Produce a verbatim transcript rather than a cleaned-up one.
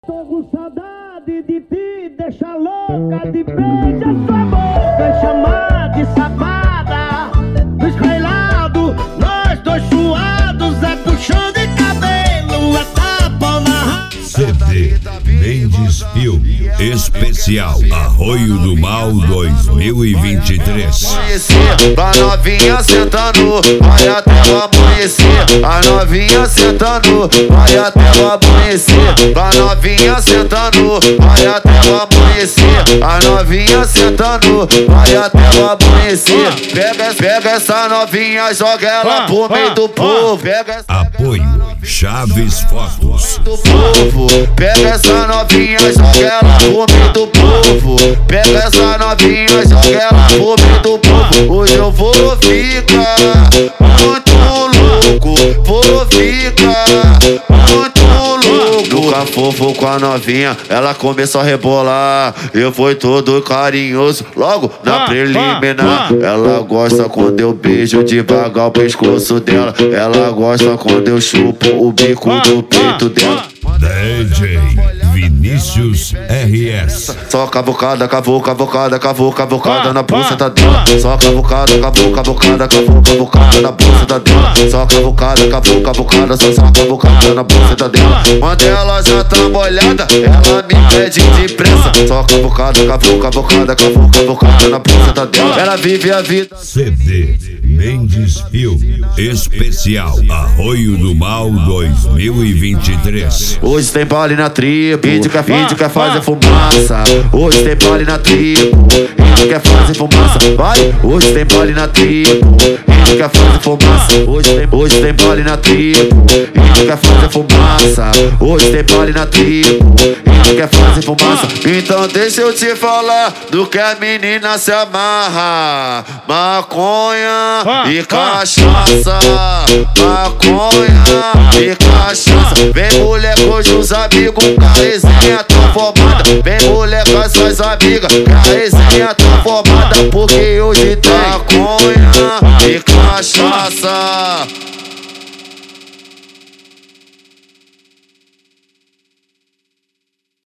Tô com saudade de ti, deixa louca de beija sua boca, chamar de safada. No esfailado, nós dois suados, é puxão de cabelo, é tapa na C D Mendes Filme Especial Arroio do Mal dois mil e vinte e três. Pra novinha sentando, vai até o amanhecer. A novinha sentando, vai até o amanhecer. Pra novinha sentando, vai até o amanhecer. A novinha sentando, vai até o amanhecer. Pega, pega essa novinha, joga ela pro meio do povo. Pega essa Apoio Chaves Fotos do povo. Pega essa novinha, joga ela pro meio do povo. Pega essa novinha, joga ela pro meio do povo. Hoje eu vou ficar muito louco, vou ficar muito louco. Nunca fofo com a novinha, ela começou a rebolar. Eu fui todo carinhoso, logo na preliminar. Ela gosta quando eu beijo devagar o pescoço dela. Ela gosta quando eu chupo o bico do peito dela. D J Vinícius R S. Só cavucada, cavou, cavucada, cavou, cavucada na buceta dela. Só cavucada, cavou, cavucada, cavou, cavucada na buceta dela. Só cavucada, cavou, cavucada, só só cavucada na buceta dela. Quando ela já tá molhada, ela me pede depressa. Só cavucada, cavou, cavucada, cavou, cavucada na buceta dela. Ela vive a vida. C D Mendes Filme Especial Arroio do Mal dois mil e vinte e três. Hoje tem baile na tribo, índio quer, índio quer fazer fumaça. Hoje tem baile na tribo, índio quer fazer fumaça. Vai, hoje tem baile na tribo, índio quer fazer fumaça. Hoje tem, hoje tem baile na tribo, índio quer fazer fumaça. Hoje tem baile na tribo, índio quer fazer fumaça. Então deixa eu te falar do que a menina se amarra: maconha e cachaça, maconha e cachaça. Vem mulher com os amigos, com a resenha tá formada. Vem mulher com as suas amigas, com a resenha tá formada. Porque hoje tem maconha e cachaça.